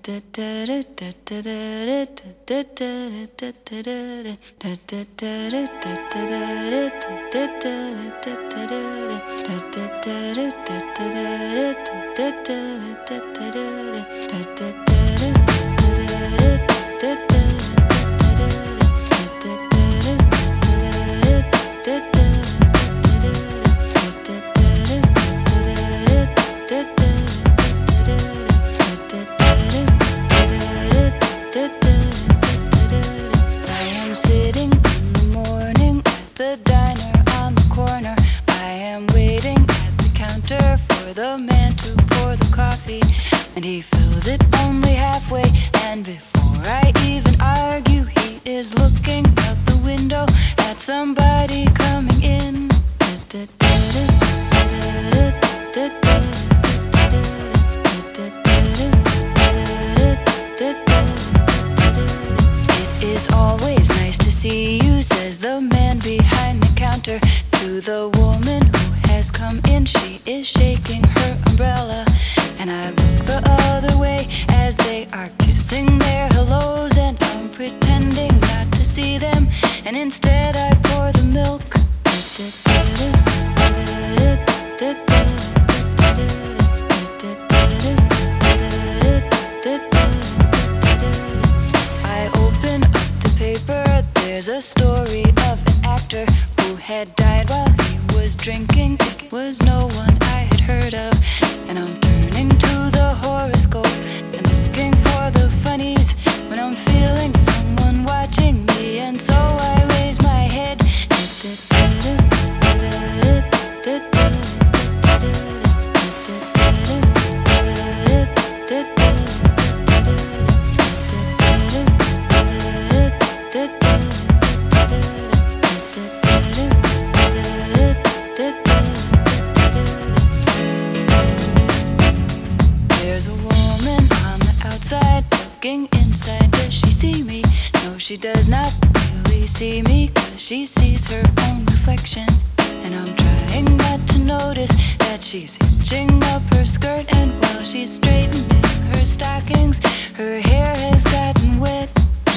Sitting in the morning at the diner on the corner. I am waiting at the counter for the man to pour the coffee, and he fills it only halfway. And before I even argue, he is looking out the window at somebody coming in. It is always nice to see you, says the man behind the counter to the woman who has come in. She is shaking her umbrella, and I look the other way as they are kissing their hellos, and I'm pretending not to see them, and instead I pour the milk. I open up the paper. There's a story of an actor who had died while he was drinking. It was no one I had heard of, and I'm turning to the horoscope and looking for the funnies when I'm feeling someone watching me, and so I raise my head. There's a woman on the outside looking inside. Does she see me? No, she does not really see me, 'cause she sees her own reflection. And I'm trying not to notice that she's hitching up her skirt, and while she's straightening her stockings, her hair has gotten wet.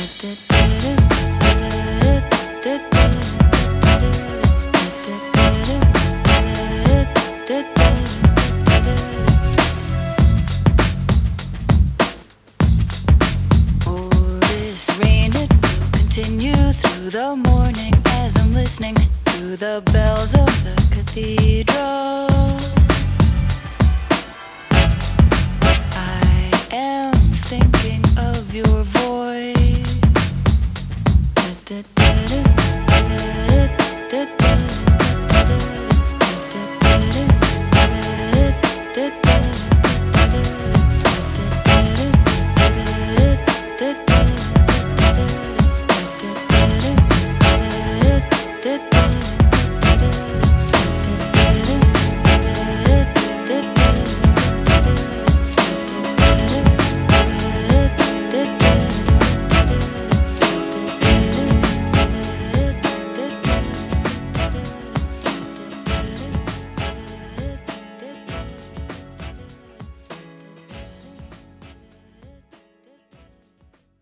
Oh, this rain, it will continue through the morning as I'm listening to the bells of the cathedral.